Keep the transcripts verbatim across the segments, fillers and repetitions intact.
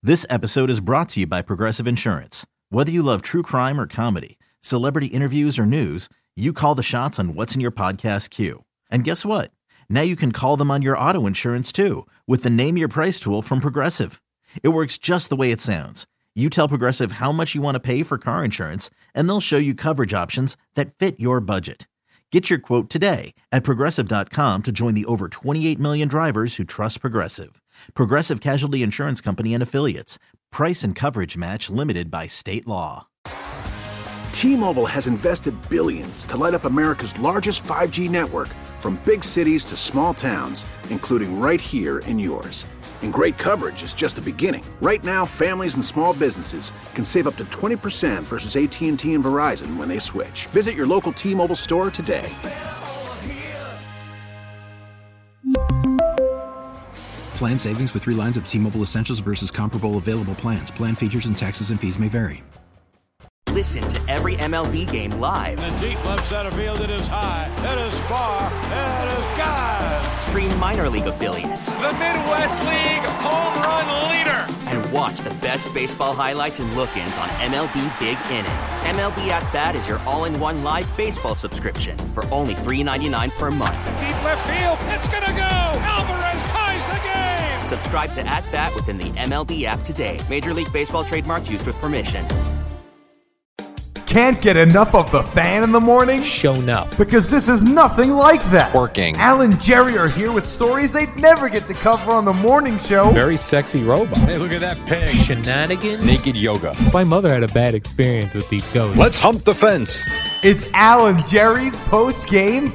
This episode is brought to you by Progressive Insurance. Whether you love true crime or comedy, celebrity interviews or news, you call the shots on what's in your podcast queue. And guess what? Now you can call them on your auto insurance too with the Name Your Price tool from Progressive. It works just the way it sounds. You tell Progressive how much you want to pay for car insurance, and they'll show you coverage options that fit your budget. Get your quote today at Progressive dot com to join the over twenty-eight million drivers who trust Progressive. Progressive Casualty Insurance Company and Affiliates. Price and coverage match limited by state law. T-Mobile has invested billions to light up America's largest five G network, from big cities to small towns, including right here in yours. And great coverage is just the beginning. Right now, families and small businesses can save up to twenty percent versus A T and T and Verizon when they switch. Visit your local T-Mobile store today. Plan savings with three lines of T-Mobile Essentials versus comparable available plans. Plan features and taxes and fees may vary. Listen to every M L B game live. In the deep left center field, it is high, it is far, it is gone. Stream minor league affiliates. The Midwest League home run leader. And watch the best baseball highlights and look-ins on M L B Big Inning. M L B At Bat is your all-in-one live baseball subscription for only three dollars and ninety-nine cents per month. Deep left field, it's gonna go. Alvarez ties the game. Subscribe to At Bat within the M L B app today. Major League Baseball trademarks used with permission. Can't get enough of the Fan in the morning? Shown up. Because this is nothing like that. Working. Al and Jerry are here with stories they'd never get to cover on the morning show. Very sexy robot. Hey, look at that pig. Shenanigans. Naked yoga. My mother had a bad experience with these ghosts. Let's hump the fence. It's Al and Jerry's post-game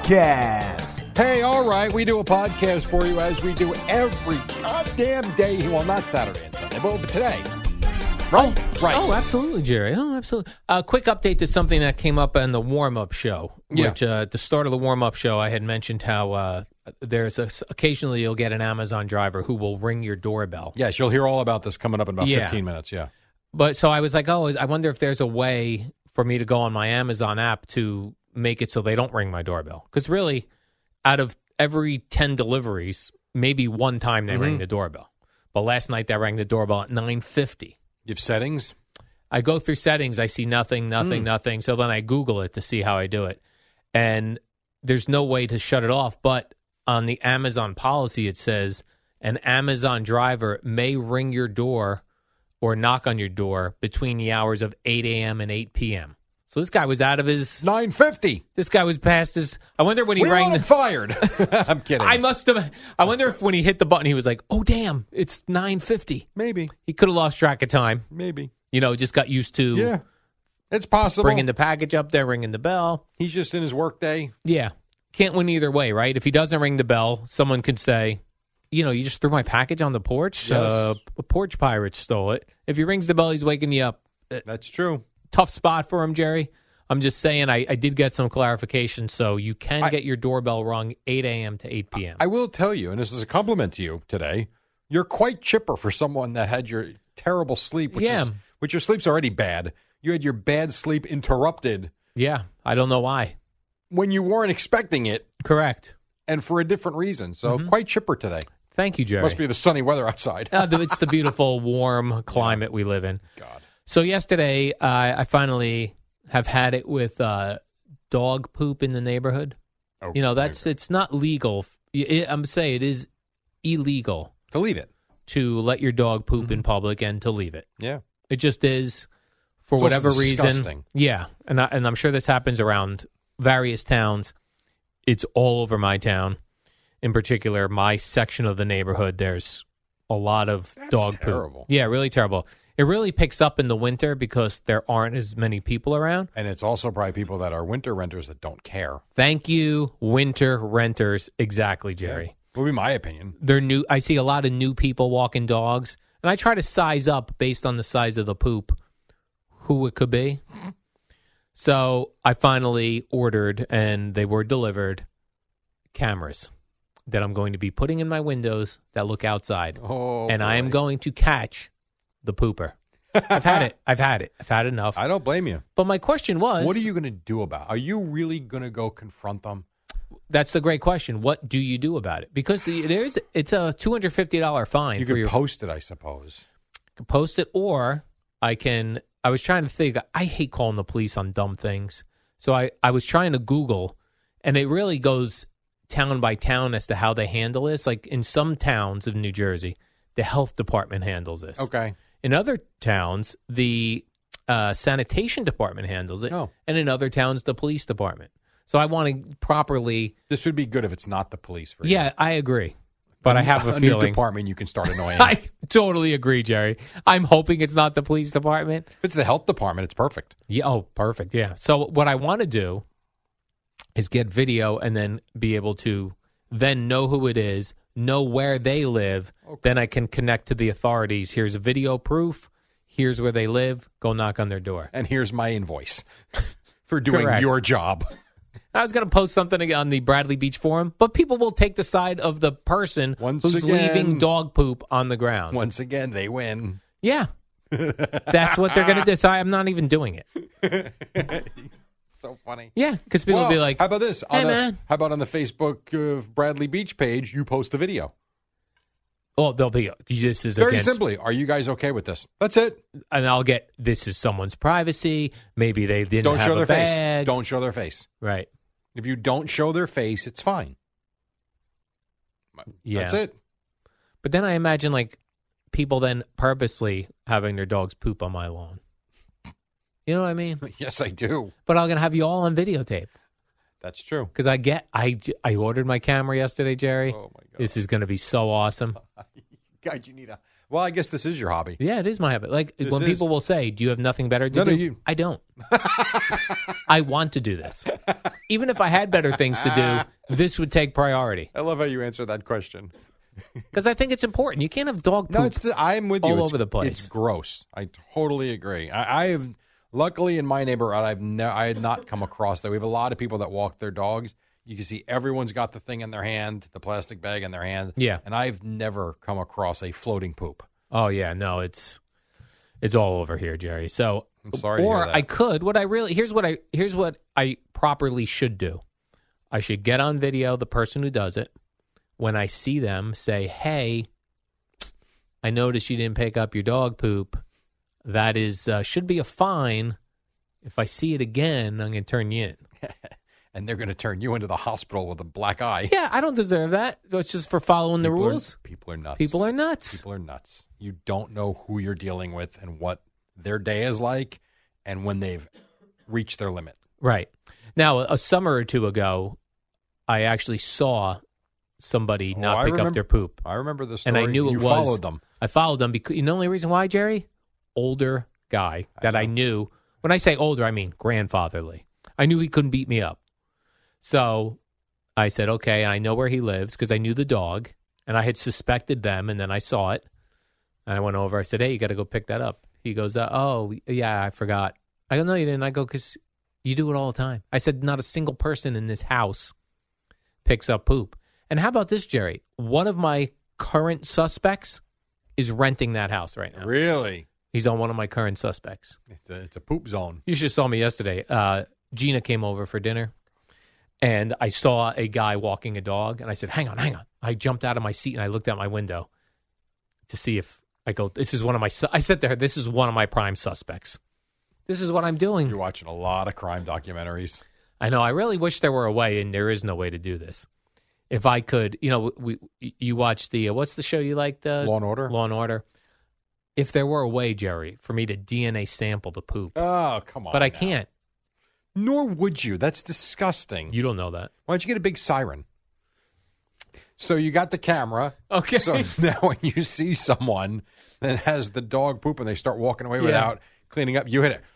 podcast. Hey, all right, we do a podcast for you as we do every goddamn day. Well, not Saturday and Sunday, but today. Right? Oh, right. Oh, absolutely, Jerry. Oh, absolutely. A uh, quick update to something that came up in the warm-up show. Yeah. Which, uh, at the start of the warm-up show, I had mentioned how uh, there's a, occasionally you'll get an Amazon driver who will ring your doorbell. Yes, you'll hear all about this coming up in about Yeah. fifteen minutes, yeah. But so I was like, oh, I wonder if there's a way for me to go on my Amazon app to make it so they don't ring my doorbell. Because really, out of every ten deliveries, maybe one time they Mm-hmm. ring the doorbell. But last night they rang the doorbell at nine fifty. You have settings? I go through settings. I see nothing, nothing, Mm. nothing. So then I Google it to see how I do it. And there's no way to shut it off. But on the Amazon policy, it says an Amazon driver may ring your door or knock on your door between the hours of eight a.m. and eight p.m. So this guy was out of his... nine fifty. This guy was past his... I wonder when he We rang want the... him fired. I'm kidding. I must have... I wonder if when he hit the button, he was like, oh, damn, it's nine fifty. Maybe. He could have lost track of time. Maybe. You know, just got used to... Yeah. It's possible. Bringing the package up there, ringing the bell. He's just in his work day. Yeah. Can't win either way, right? If he doesn't ring the bell, someone could say, you know, you just threw my package on the porch. Yes. Uh, a porch pirate stole it. If he rings the bell, he's waking you up. That's true. Tough spot for him, Jerry. I'm just saying I, I did get some clarification, so you can I, get your doorbell rung eight a.m. to eight p.m. I will tell you, and this is a compliment to you today, you're quite chipper for someone that had your terrible sleep, which, Yeah. is, which your sleep's already bad. You had your bad sleep interrupted Yeah, I don't know why. when you weren't expecting it Correct. and for a different reason. So Mm-hmm. quite chipper today. Thank you, Jerry. Must be the sunny weather outside. Uh, the- it's the beautiful, warm climate we live in. God. So yesterday, uh, I finally have had it with uh, dog poop in the neighborhood. Oh, You know, that's it's not legal. It, I'm saying it is illegal to leave it. to let your dog poop Mm-hmm. in public and to leave it. Yeah. It just is for It's also whatever reason. disgusting. Yeah, and I, and I'm sure this happens around various towns. It's all over my town. In particular, my section of the neighborhood, there's a lot of That's dog terrible. poop. Yeah, really terrible. It really picks up in the winter because there aren't as many people around. And it's also probably people that are winter renters that don't care. Thank you, winter renters. Exactly, Jerry. Would be my opinion. They're new. I see a lot of new people walking dogs, and I try to size up based on the size of the poop who it could be. So I finally ordered, and they were delivered, cameras that I'm going to be putting in my windows that look outside. Oh, and I am boy. going to catch the pooper. I've had it. I've had it. I've had enough. I don't blame you. But my question was, What are you going to do about it? Are you really going to go confront them? that's the great question. What do you do about it? Because it is, it's a two hundred fifty dollars fine You for could your post it, I suppose. could post it, or I can. I was trying to think. I hate calling the police on dumb things, so I I was trying to Google, and it really goes town by town as to how they handle this. Like in some towns of New Jersey, the health department handles this. Okay. In other towns, the uh, sanitation department handles it, oh. and in other towns, the police department. So I want to properly. This would be good if it's not the police. For yeah, you. I agree. But I have a, a feeling new department you can start annoying. I totally agree, Jerry. I'm hoping it's not the police department. If it's the health department, it's perfect. Yeah. Oh, perfect. Yeah. So what I want to do is get video and then be able to then know who it is, know where they live. Okay. Then I can connect to the authorities. Here's a video proof. Here's where they live. Go knock on their door. And here's my invoice for doing Correct. your job. I was going to post something on the Bradley Beach forum, but people will take the side of the person Once who's again, leaving dog poop on the ground. Once again, they win. Yeah. That's what they're going to do. So I'm not even doing it. So funny. Yeah, because people well, will be like, how about this? Hey, on the, man. How about on the Facebook of Bradley Beach page, you post the video? oh, they'll be, this is Very against, simply, are you guys okay with this? That's it. and I'll get, this is someone's privacy. Maybe they didn't Don't have show a their bag. face. Don't show their face. Right. If you don't show their face, it's fine. Yeah. That's it. But then I imagine like people then purposely having their dogs poop on my lawn. You know what I mean? Yes, I do. But I'm going to have you all on videotape. That's true. Because I get, I, j- I ordered my camera yesterday, Jerry. Oh, my God. This is going to be so awesome. God, you need a... Well, I guess this is your hobby. Yeah, it is my habit. Like This when is. people will say, do you have nothing better to No, do? no, you- I don't. I want to do this. Even if I had better things to do, this would take priority. I love how you answer that question. Because I think it's important. You can't have dog poop No, it's the, I'm with you. all It's- over the place. It's gross. I totally agree. I, I have, luckily in my neighborhood, I've ne- I had not come across that. We have a lot of people that walk their dogs. You can see everyone's got the thing in their hand, the plastic bag in their hand. Yeah. And I've never come across a floating poop. Oh, yeah. No, it's it's all over here, Jerry. So, I'm sorry to or hear that. I could, what I really, here's what I, here's what I properly should do. I should get on video the person who does it. When I see them, say, hey, I noticed you didn't pick up your dog poop. That is, uh, should be a fine. If I see it again, I'm going to turn you in. And they're going to turn you into the hospital with a black eye. Yeah, I don't deserve that. It's just for following the People are- rules. people are nuts. People are nuts. People are nuts. You don't know who you're dealing with and what their day is like and when they've reached their limit. Right. Now, a summer or two ago, I actually saw somebody Oh, not I pick up remember- their poop. I remember this And story. I knew it you was. followed them. I followed them because, you know the only reason why, Jerry? Older guy that I knew. When I say older, I mean grandfatherly. I knew he couldn't beat me up. So I said, okay, and I know where he lives because I knew the dog, and I had suspected them, and then I saw it. And I went over. I said, hey, you got to go pick that up. He goes, uh, oh, yeah, I forgot. I go, no, you didn't. I go, because you do it all the time. I said, not a single person in this house picks up poop. And how about this, Jerry? One of my current suspects is renting that house right now. Really? He's on one of my current suspects. It's a, it's a poop zone. You just saw me yesterday. Uh, Gina came over for dinner, and I saw a guy walking a dog, and I said, hang on, hang on. I jumped out of my seat, and I looked out my window to see if I go, this is one of my, su-. I said to her, this is one of my prime suspects. This is what I'm doing. You're watching a lot of crime documentaries. I know. I really wish there were a way, and there is no way to do this. If I could, you know, we you watch the, uh, what's the show you like? The Law and Order? Law and Order. If there were a way, Jerry, for me to D N A sample the poop. Oh, come on. But I now. can't. Nor would you. That's disgusting. You don't know that. Why don't you get a big siren? So you got the camera. Okay. So now when you see someone that has the dog poop and they start walking away Yeah. without cleaning up, you hit it.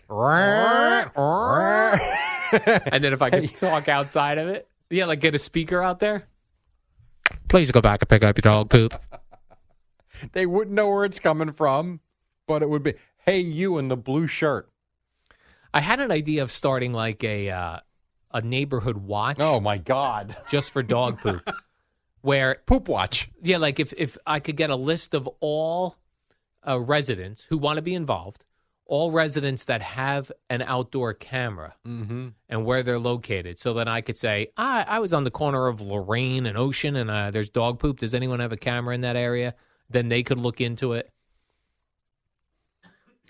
And then if I could talk outside of it, yeah, like get a speaker out there. Please go back and pick up your dog poop. They wouldn't know where it's coming from, but it would be, hey, you in the blue shirt. I had an idea of starting like a uh, a neighborhood watch Oh, my God. just for dog poop, where Poop watch. yeah, like if if I could get a list of all uh, residents who want to be involved, all residents that have an outdoor camera Mm-hmm. and where they're located, so that I could say, I, I was on the corner of Lorraine and Ocean, and uh, there's dog poop. Does anyone have a camera in that area? Then they could look into it.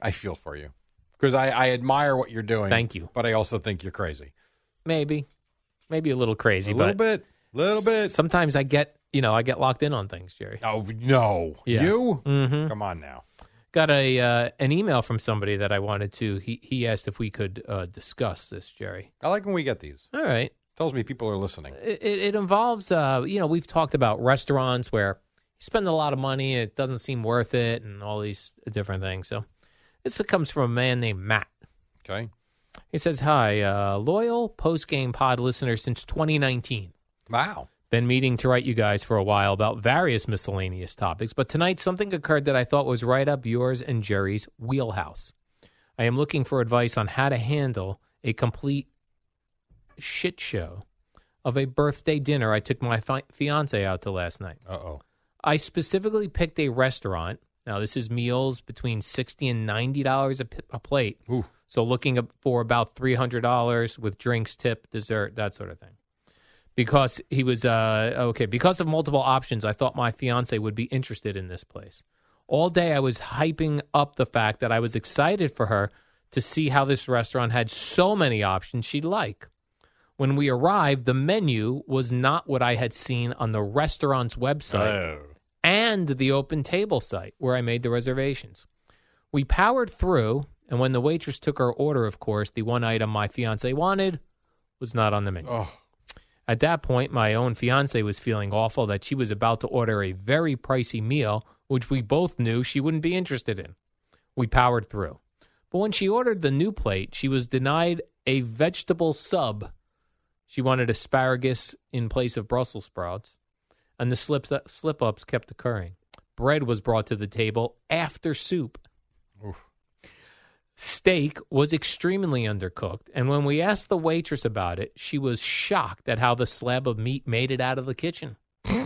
I feel for you because I, I admire what you're doing. Thank you. But I also think you're crazy. Maybe. Maybe a little crazy. A little but bit. A little bit. Sometimes I get, you know, I get locked in on things, Jerry. Oh, no. Yeah. You? Mm-hmm. Come on now. Got a uh, an email from somebody that I wanted to. He he asked if we could uh, discuss this, Jerry. I like when we get these. All right. Tells me people are listening. It, it, it involves, uh, you know, we've talked about restaurants where you spend a lot of money and it doesn't seem worth it and all these different things. So this comes from a man named Matt. Okay. He says, hi, uh, loyal post-game pod listener since twenty nineteen. Wow. Been meaning to write you guys for a while about various miscellaneous topics, but tonight something occurred that I thought was right up yours and Jerry's wheelhouse. I am looking for advice on how to handle a complete shit show of a birthday dinner I took my fi- fiance out to last night. Uh-oh. I specifically picked a restaurant. Now, this is meals between sixty dollars and ninety dollars a, p- a plate. Ooh. So looking up for about three hundred dollars with drinks, tip, dessert, that sort of thing. Because he was, uh, okay, because of multiple options, I thought my fiance would be interested in this place. All day I was hyping up the fact that I was excited for her to see how this restaurant had so many options she'd like. When we arrived, the menu was not what I had seen on the restaurant's website Oh. and the open table site where I made the reservations. We powered through, and when the waitress took our order, of course, the one item my fiance wanted was not on the menu. Oh. At that point, my own fiance was feeling awful that she was about to order a very pricey meal, which we both knew she wouldn't be interested in. We powered through. But when she ordered the new plate, she was denied a vegetable sub. She wanted asparagus in place of Brussels sprouts, and the slip, slip-ups kept occurring. Bread was brought to the table after soup. Oof. Steak was extremely undercooked, and when we asked the waitress about it, she was shocked at how the slab of meat made it out of the kitchen.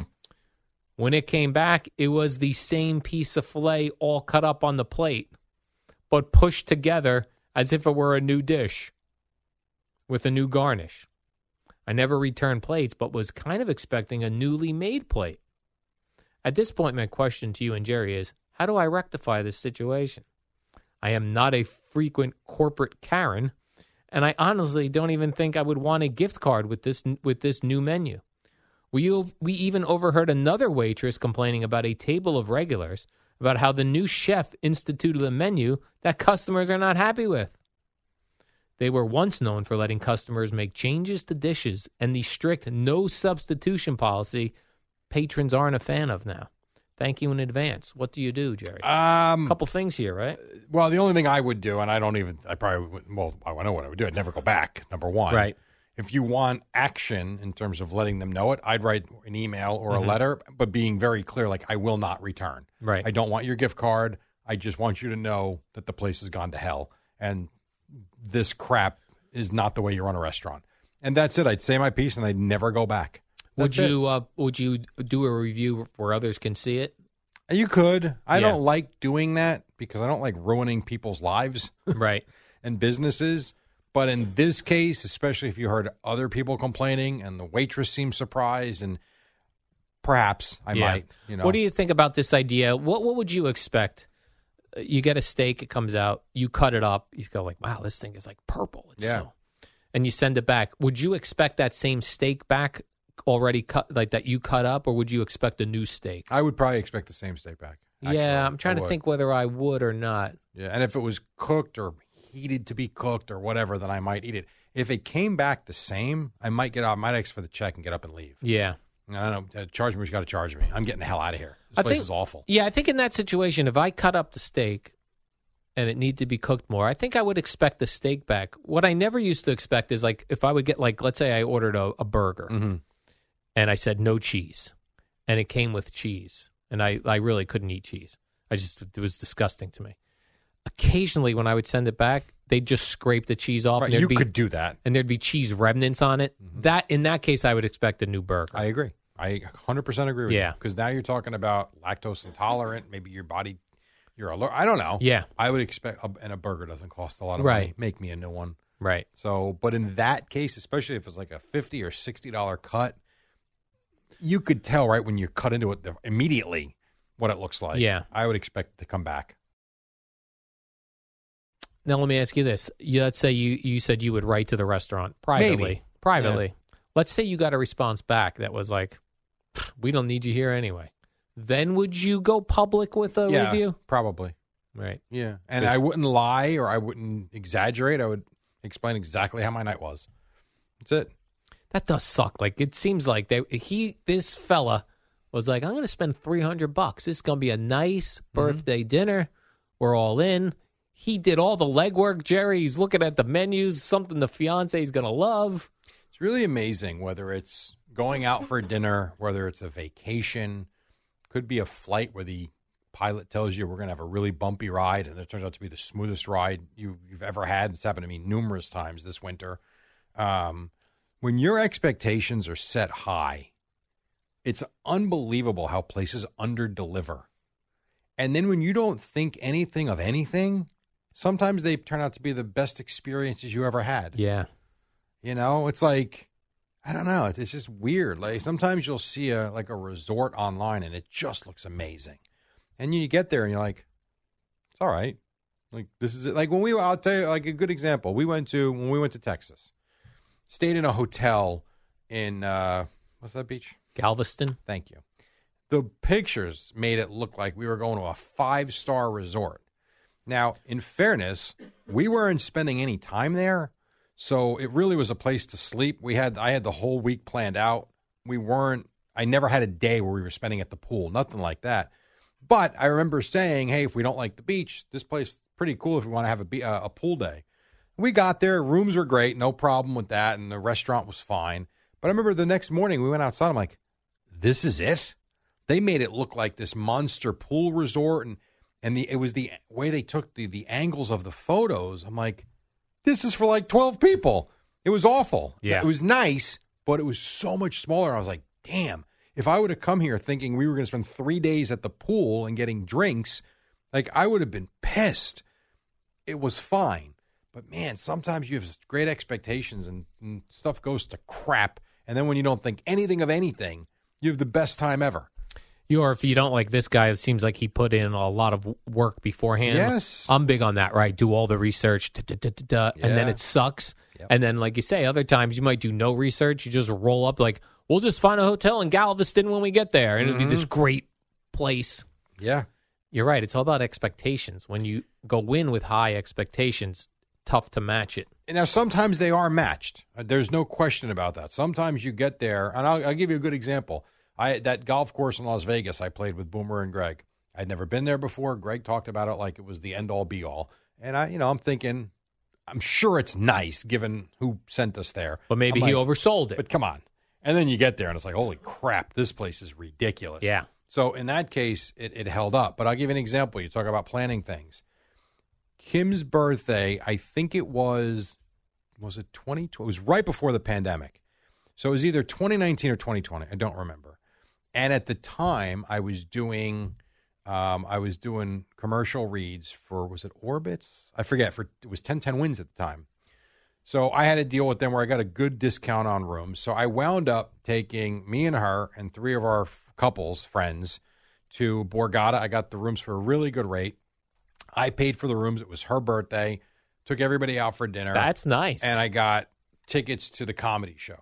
When it came back, it was the same piece of filet all cut up on the plate, but pushed together as if it were a new dish with a new garnish. I never returned plates, but was kind of expecting a newly made plate. At this point, my question to you and Jerry is, how do I rectify this situation? I am not a frequent corporate Karen, and I honestly don't even think I would want a gift card with this with this new menu. We, we even overheard another waitress complaining about a table of regulars about how the new chef instituted a menu that customers are not happy with. They were once known for letting customers make changes to dishes, and the strict no substitution policy patrons aren't a fan of now. Thank you in advance. What do you do, Jerry? Um, a couple things here, right? Well, the only thing I would do, and I don't even, I probably, would, well, I know what I would do. I'd never go back, number one. Right. If you want action in terms of letting them know it, I'd write an email or Mm-hmm. a letter, but being very clear, like, I will not return. Right. I don't want your gift card. I just want you to know that the place has gone to hell. And this crap is not the way you run a restaurant. And that's it. I'd say my piece and I'd never go back. Would That's you uh, would you do a review where others can see it? it. You could. I Yeah. don't like doing that because I don't like ruining people's lives Right. and businesses. But in this case, especially if you heard other people complaining and the waitress seemed surprised, and perhaps I Yeah. might, you know. What do you think about this idea? What what would you expect? Uh, You get a steak, it comes out, you cut it up, you go like, wow, this thing is like purple. It's Yeah. so, and you send it back. Would you expect that same steak back already cut, like that you cut up, or would you expect a new steak? I would probably expect the same steak back. Actually, yeah, I'm trying I to would. think whether I would or not. Yeah, and if it was cooked or heated to be cooked or whatever, then I might eat it. If it came back the same, I might get out, I might ask for the check and get up and leave. Yeah. I don't know. uh, Charge me what you got to charge me. I'm getting the hell out of here. This I place think- is awful. Yeah, I think in that situation, if I cut up the steak and it needed to be cooked more, I think I would expect the steak back. What I never used to expect is like if I would get like, let's say I ordered a, a burger Mm-hmm. and I said no cheese, and it came with cheese, and I, I really couldn't eat cheese. I just it was disgusting to me. Occasionally, when I would send it back, they'd just scrape the cheese off, Right, and there'd you be could do that. and there'd be cheese remnants on it. That in that case, I would expect a new burger. I agree. I one hundred percent agree with you. Yeah. Because now you're talking about lactose intolerant. Maybe your body, you're allergic. I don't know. Yeah. I would expect, and a burger doesn't cost a lot of Right. money. Make me a new one. Right. So, but in that case, especially if it's like a fifty or sixty dollar cut, you could tell right when you cut into it immediately what it looks like. Yeah. I would expect it to come back. Now, let me ask you this. You, let's say you, you said you would write to the restaurant privately. Maybe. Privately. Yeah. Let's say you got a response back that was like, we don't need you here anyway. Then would you go public with a yeah, review? Probably. Right. Yeah. And I wouldn't lie or I wouldn't exaggerate. I would explain exactly how my night was. That's it. That does suck. Like, it seems like they, he, this fella was like, I'm going to spend three hundred bucks. This is going to be a nice birthday mm-hmm. dinner. We're all in. He did all the legwork, Jerry. He's looking at the menus, something the fiance is going to love. It's really amazing whether it's going out for dinner, whether it's a vacation, could be a flight where the pilot tells you we're going to have a really bumpy ride, and it turns out to be the smoothest ride you, you've ever had. It's happened to me numerous times this winter. Um, when your expectations are set high, it's unbelievable how places underdeliver. And then when you don't think anything of anything, sometimes they turn out to be the best experiences you ever had. Yeah. You know, it's like, I don't know. It's just weird. Like sometimes you'll see a like a resort online and it just looks amazing. And you get there and you're like, it's all right. Like this is it. Like when we were, I'll tell you like a good example. We went to, when we went to Texas, stayed in a hotel in, uh, what's that beach? Galveston. Thank you. The pictures made it look like we were going to a five-star resort. Now, in fairness, we weren't spending any time there, so it really was a place to sleep. We had I had the whole week planned out. We weren't I never had a day where we were spending at the pool, nothing like that. But I remember saying, hey, if we don't like the beach, this place is pretty cool if we want to have a, be- uh, a pool day. We got there. Rooms were great. No problem with that. And the restaurant was fine. But I remember the next morning we went outside. I'm like, this is it? They made it look like this monster pool resort. And, and the, it was the way they took the, the angles of the photos. I'm like, this is for like twelve people. It was awful. Yeah. It was nice, but it was so much smaller. I was like, damn. If I would have come here thinking we were going to spend three days at the pool and getting drinks, like I would have been pissed. It was fine. But, man, sometimes you have great expectations and, and stuff goes to crap. And then when you don't think anything of anything, you have the best time ever. You or if you don't like this guy, it seems like he put in a lot of work beforehand. Yes. I'm big on that, right? Do all the research, da, da, da, da, da, Yeah. and then it sucks. Yep. And then, like you say, other times you might do no research. You just roll up like, we'll just find a hotel in Galveston when we get there. And Mm-hmm. it'll be this great place. Yeah. You're right. It's all about expectations. When you go in with high expectations, tough to match it. Now, sometimes they are matched. Uh, There's no question about that. Sometimes you get there, and I'll, I'll give you a good example. I that golf course in Las Vegas, I played with Boomer and Greg. I'd never been there before. Greg talked about it like it was the end-all, be-all. And, I, you know, I'm thinking, I'm sure it's nice given who sent us there. But maybe I'm he like, oversold it. But come on. And then you get there, and it's like, holy crap, this place is ridiculous. Yeah. So in that case, it, it held up. But I'll give you an example. You talk about planning things. Kim's birthday, I think it was, was it twenty twenty? It was right before the pandemic. So it was either twenty nineteen or twenty twenty. I don't remember. And at the time, I was doing, um, I was doing commercial reads for, was it Orbitz? I forget. For it was ten ten Wins at the time. So I had a deal with them where I got a good discount on rooms. So I wound up taking me and her and three of our f- couples, friends, to Borgata. I got the rooms for a really good rate. I paid for the rooms. It was her birthday. Took everybody out for dinner. That's nice. And I got tickets to the comedy show.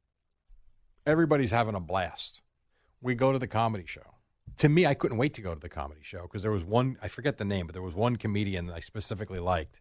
Everybody's having a blast. We go to the comedy show. To me, I couldn't wait to go to the comedy show because there was one, I forget the name, but there was one comedian that I specifically liked.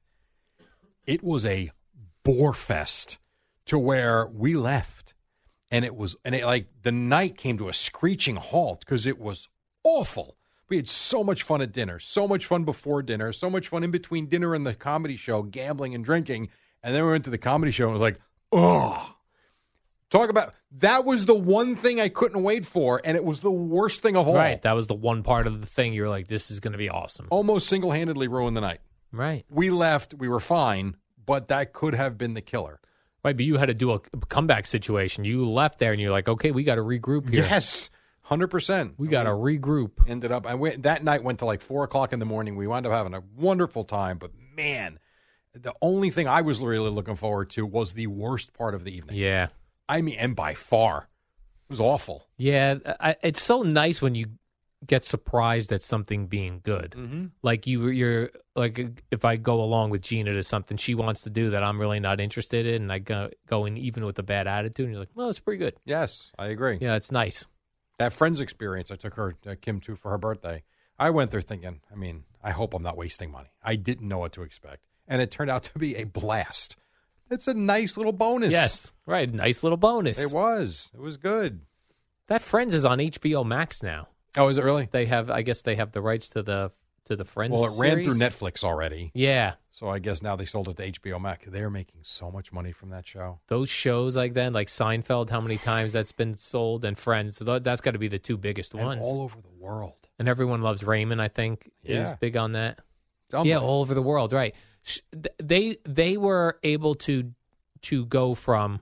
It was a bore fest to where we left. And it was, and it like the night came to a screeching halt because it was awful. We had so much fun at dinner, so much fun before dinner, so much fun in between dinner and the comedy show, gambling and drinking. And then we went to the comedy show and it was like, oh, talk about, that was the one thing I couldn't wait for. And it was the worst thing of all. Right. That was the one part of the thing you were like, this is going to be awesome. Almost single-handedly ruined the night. Right. We left, we were fine, but that could have been the killer. Right. But you had to do a comeback situation. You left there and you're like, okay, we got to regroup here. Yes. one hundred percent. We got to regroup. Ended up, I went, that night went to like four o'clock in the morning. We wound up having a wonderful time, but man, the only thing I was really looking forward to was the worst part of the evening. Yeah. I mean, and by far, it was awful. Yeah. I, it's so nice when you get surprised at something being good. Mm-hmm. Like you, you're like if I go along with Gina to something she wants to do that I'm really not interested in, and I go go in even with a bad attitude, and you're like, well, it's pretty good. Yes, I agree. Yeah, it's nice. That Friends experience I took her, uh, Kim, to for her birthday. I went there thinking, I mean, I hope I'm not wasting money. I didn't know what to expect. And it turned out to be a blast. It's a nice little bonus. Yes, right. Nice little bonus. It was. It was good. That Friends is on H B O Max now. Oh, is it really? They have, I guess, they have the rights to the to the Friends. Well, it ran series. through Netflix already. Yeah, So I guess now they sold it to H B O Max. They're making so much money from that show. those shows like that, like Seinfeld, how many times that's been sold, and Friends. So that's got to be the two biggest And ones. all over the world. And Everyone Loves Raymond, I think, is Yeah. big on that. Yeah, Unbelievable. all over the world, right? Sh- th- They they were able to to go from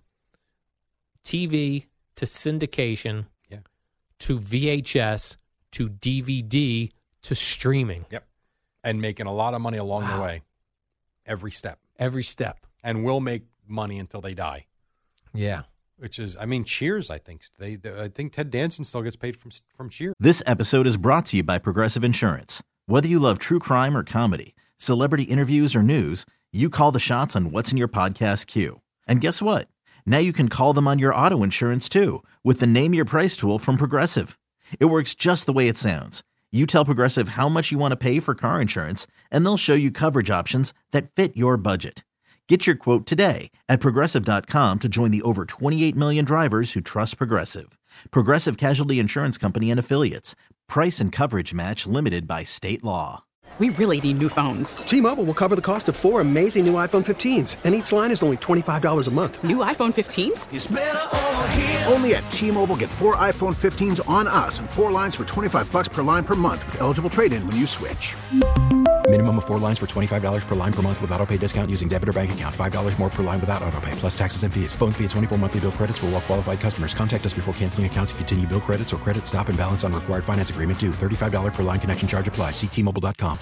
T V to syndication, Yeah. to V H S to D V D to streaming. Yep. And making a lot of money along Wow. the way. Every step. Every step. And will make money until they die. Yeah. Which is, I mean, Cheers, I think. They, they I think Ted Danson still gets paid from from Cheers. This episode is brought to you by Progressive Insurance. Whether you love true crime or comedy, celebrity interviews or news, you call the shots on what's in your podcast queue. And guess what? Now you can call them on your auto insurance too with the Name Your Price tool from Progressive. It works just the way it sounds. You tell Progressive how much you want to pay for car insurance, and they'll show you coverage options that fit your budget. Get your quote today at Progressive dot com to join the over twenty-eight million drivers who trust Progressive. Progressive Casualty Insurance Company and Affiliates. Price and coverage match limited by state law. We really need new phones. T-Mobile will cover the cost of four amazing new iPhone fifteens, and each line is only twenty-five dollars a month. New iPhone fifteens? It's better over here. Only at T-Mobile, get four iPhone fifteens on us and four lines for twenty-five bucks per line per month with eligible trade-in when you switch. Minimum of four lines for twenty-five dollars per line per month with autopay discount using debit or bank account. five dollars more per line without autopay, plus taxes and fees. Phone fee at twenty-four monthly bill credits for well-qualified customers. Contact us before canceling account to continue bill credits or credit stop and balance on required finance agreement due. thirty-five dollars per line connection charge applies. See T Mobile dot com.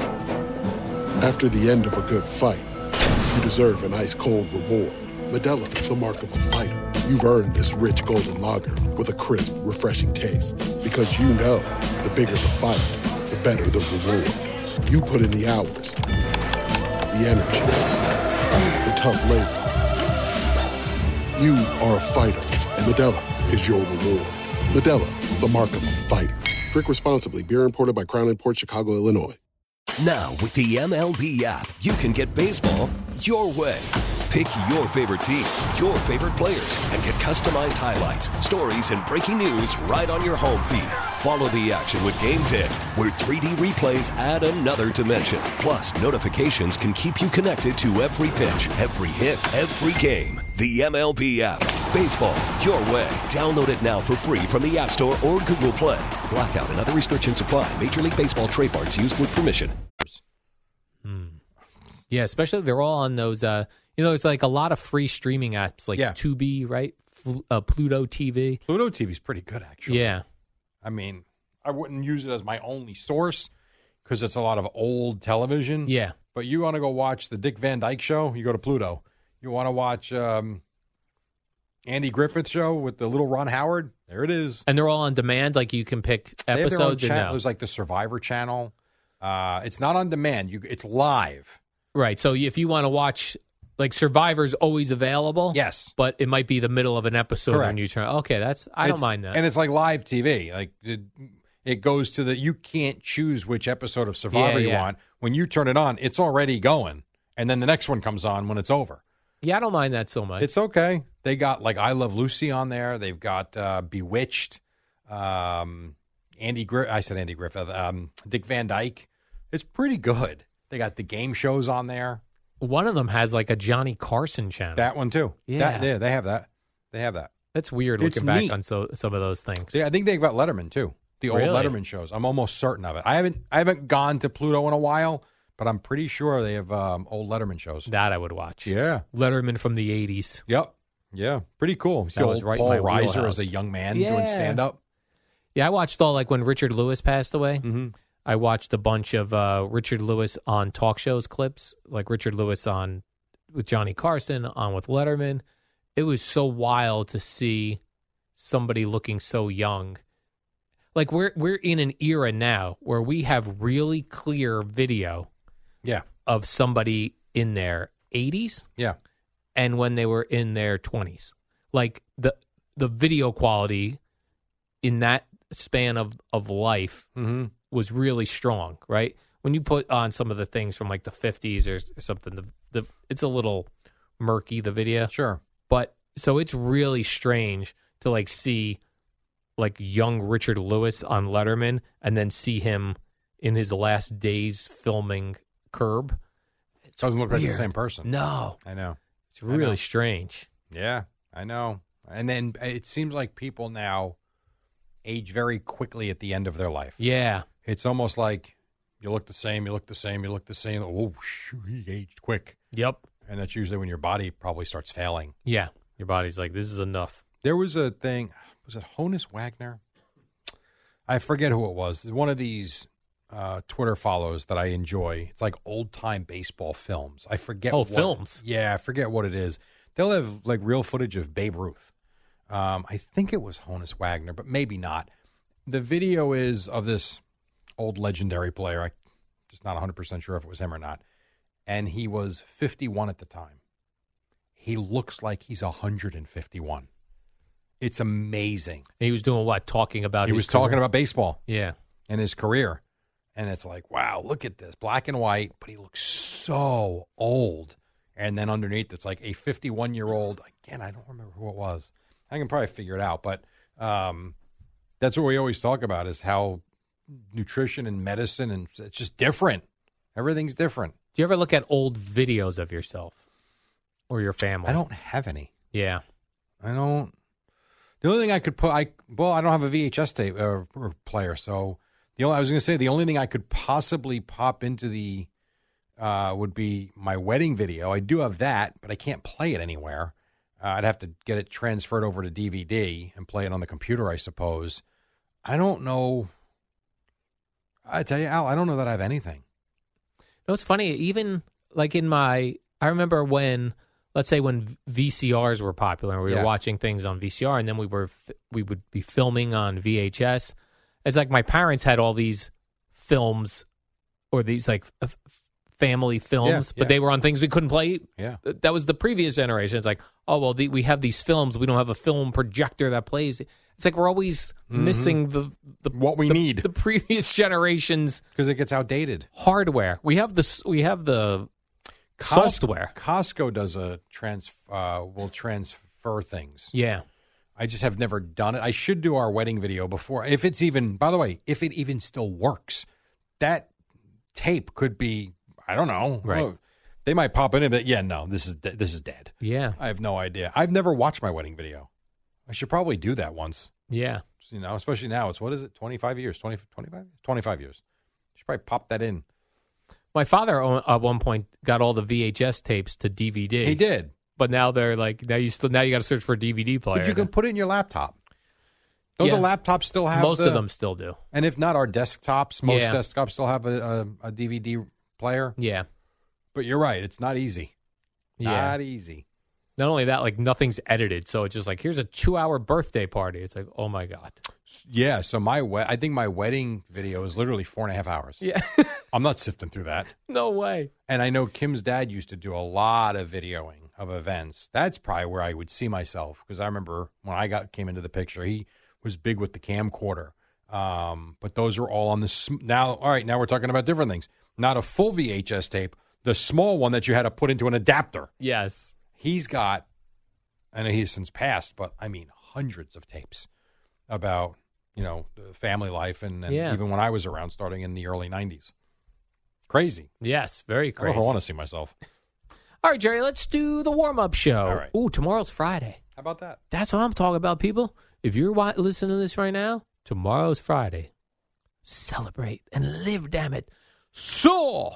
After the end of a good fight, you deserve an ice-cold reward. Modelo is the mark of a fighter. You've earned this rich golden lager with a crisp, refreshing taste. Because you know, the bigger the fight, the better the reward. You put in the hours, the energy, the tough labor. You are a fighter, and Modelo is your reward. Modelo, the mark of a fighter. Drink responsibly. Beer imported by Crown Imports, Chicago, Illinois. Now, with the M L B app, you can get baseball your way. Pick your favorite team, your favorite players, and get customized highlights, stories, and breaking news right on your home feed. Follow the action with Game ten, where three D replays add another dimension. Plus, notifications can keep you connected to every pitch, every hit, every game. The M L B app. Baseball your way. Download it now for free from the App Store or Google Play. Blackout and other restrictions apply. Major League Baseball trademarks used with permission. Hmm. Yeah, especially they're all on those. Uh, you know, it's like a lot of free streaming apps, like Yeah. Tubi, right? Fl- uh, Pluto T V. Pluto T V is pretty good, actually. Yeah. I mean, I wouldn't use it as my only source because it's a lot of old television. Yeah. But you want to go watch the Dick Van Dyke Show, you go to Pluto. You want to watch um, Andy Griffith Show with the little Ron Howard? There it is. And they're all on demand. Like you can pick They have their own episodes or channel. no? There's like the Survivor channel. Uh, it's not on demand. You, it's live. Right. So if you want to watch, like Survivor's always available. Yes. But it might be the middle of an episode Correct. when you turn. Okay, that's I It's- don't mind that. And it's like live T V. Like it, it goes to the you can't choose which episode of Survivor Yeah, you yeah. want. When you turn it on, it's already going, and then the next one comes on when it's over. Yeah, I don't mind that so much. It's okay. They got like I Love Lucy on there. They've got uh, Bewitched. Um, Andy, Gri- I said Andy Griffith. Um, Dick Van Dyke. It's pretty good. They got the game shows on there. One of them has like a Johnny Carson channel. That one too. Yeah. That, yeah, they have that. They have that. That's weird It's looking back neat. on so some of those things. Yeah, I think they've got Letterman too. The old Really? Letterman shows. I'm almost certain of it. I haven't I haven't gone to Pluto in a while, but I'm pretty sure they have um, old Letterman shows. That I would watch. Yeah. Letterman from the eighties. Yep. Yeah. Pretty cool. See That was old right in Paul my Reiser wheelhouse. as a young man Yeah. doing stand up. Yeah, I watched all like when Richard Lewis passed away. Mm-hmm. I watched a bunch of uh, Richard Lewis on talk shows clips, like Richard Lewis on with Johnny Carson, on with Letterman. It was so wild to see somebody looking so young. like we're we're in an era now where we have really clear video Yeah. of somebody in their eighties Yeah. and when they were in their twenties. Like the the video quality in that span of, of life Mm-hmm. was really strong, right? When you put on some of the things from like the fifties or, or something, the, the it's a little murky, the video. Sure. But so it's really strange to like see like young Richard Lewis on Letterman and then see him in his last days filming Curb. It doesn't look like the weird. same person. No. I know. It's really I know. strange. Yeah, I know. And then it seems like people now age very quickly at the end of their life. Yeah. It's almost like you look the same, you look the same, you look the same. Oh, shoot, he aged quick. Yep. And that's usually when your body probably starts failing. Yeah. Your body's like, this is enough. There was a thing, was it Honus Wagner? I forget who it was. One of these uh, Twitter follows that I enjoy. It's like old-time baseball films. I forget Oh, what, films? Yeah, I forget what it is. They'll have like real footage of Babe Ruth. Um, I think it was Honus Wagner, but maybe not. The video is of this old legendary player. I'm just not one hundred percent sure if it was him or not. And he was fifty-one at the time. He looks like he's one hundred fifty-one. It's amazing. And he was doing what? Talking about He his was talking career? about baseball. Yeah. And his career. And it's like, wow, look at this. Black and white, but he looks so old. And then underneath, it's like a fifty-one-year-old. Again, I don't remember who it was. I can probably figure it out. But um, that's what we always talk about is how nutrition and medicine, and it's just different. Everything's different. Do you ever look at old videos of yourself or your family? I don't have any. Yeah. I don't. The only thing I could put, I well, I don't have a V H S tape uh, or player, so the only I was going to say the only thing I could possibly pop into the uh, would be my wedding video. I do have that, but I can't play it anywhere. Uh, I'd have to get it transferred over to D V D and play it on the computer, I suppose. I don't know. I tell you, Al, I don't know that I have anything. No, it's funny. Even like in my, I remember when, let's say when V C Rs were popular, and we Yeah. were watching things on V C R, and then we were we would be filming on V H S. It's like my parents had all these films, or these like f- family films, Yeah, but yeah. they were on things we couldn't play. Yeah. That was the previous generation. It's like, oh well, the, we have these films, we don't have a film projector that plays. It's like we're always Mhm. missing the the What we the- need. the previous generations Because it gets outdated. hardware. We have the we have the Cos- software. Costco does a trans uh, will transfer things. Yeah. I just have never done it. I should do our wedding video before. If it's even, by the way, if it even still works, that tape could be, I don't know. Right. Oh, they might pop in it, but yeah, no, this is de- this is dead. Yeah. I have no idea. I've never watched my wedding video. I should probably do that once. Yeah. You know, especially now. It's, what is it, twenty-five years? twenty, twenty-five? twenty-five years. Should probably pop that in. My father o- at one point got all the V H S tapes to D V D. He did. But now they're like now you still now you got to search for a D V D player. But you can put it in your laptop. Don't Yeah. the laptops still have Most the- of them still do. And if not, our desktops, most Yeah. desktops still have a, a, a D V D player. Yeah. But you're right. It's not easy. Yeah. Not easy. Not only that, like nothing's edited, so it's just like here's a two-hour birthday party. It's like, oh my god. Yeah. So my we- I think my wedding video is literally four and a half hours. Yeah. I'm not sifting through that. No way. And I know Kim's dad used to do a lot of videoing of events. That's probably where I would see myself because I remember when I got came into the picture, he was big with the camcorder. Um, but those are all on the sm- now. All right, now we're talking about different things. Not a full V H S tape, the small one that you had to put into an adapter. Yes. He's got, I know he's since passed, but I mean hundreds of tapes about you know the family life and, and Yeah. even when I was around, starting in the early nineties. Crazy. Yes, very I don't crazy. know if I want to see myself. All right, Jerry, let's do the warm-up show. All right. Ooh, tomorrow's Friday. How about that? That's what I'm talking about, people. If you're wa- listening to this right now, tomorrow's Friday. Celebrate and live, damn it. So,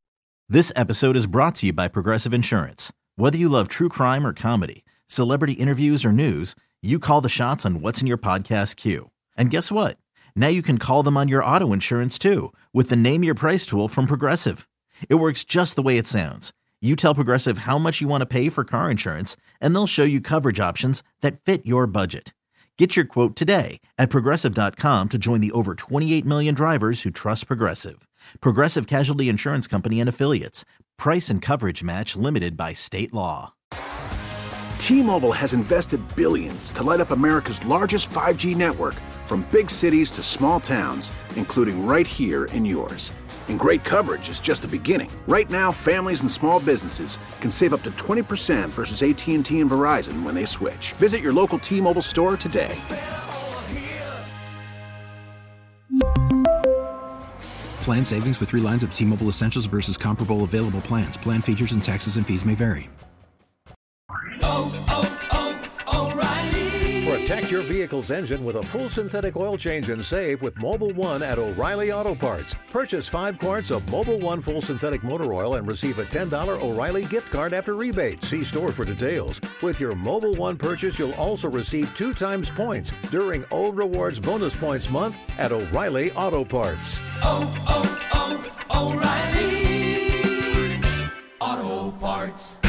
This episode is brought to you by Progressive Insurance. Whether you love true crime or comedy, celebrity interviews or news, you call the shots on what's in your podcast queue. And guess what? Now you can call them on your auto insurance too with the Name Your Price tool from Progressive. It works just the way it sounds. You tell Progressive how much you want to pay for car insurance, and they'll show you coverage options that fit your budget. Get your quote today at Progressive dot com to join the over twenty-eight million drivers who trust Progressive. Progressive Casualty Insurance Company and Affiliates. Price and coverage match limited by state law. T-Mobile has invested billions to light up America's largest five G network, from big cities to small towns, including right here in yours. And great coverage is just the beginning. Right now, families and small businesses can save up to twenty percent versus A T and T and Verizon when they switch. Visit your local T-Mobile store today. Plan savings with three lines of T-Mobile Essentials versus comparable available plans. Plan features and taxes and fees may vary. Oh, oh, oh, O'Reilly. Protect your vehicle's engine with a full synthetic oil change and save with Mobil one at O'Reilly Auto Parts. Purchase five quarts of Mobil one full synthetic motor oil and receive a ten dollars O'Reilly gift card after rebate. See store for details. With your Mobil one purchase, you'll also receive two times points during O Rewards Bonus Points Month at O'Reilly Auto Parts. Oh, oh, oh, O'Reilly Auto Parts.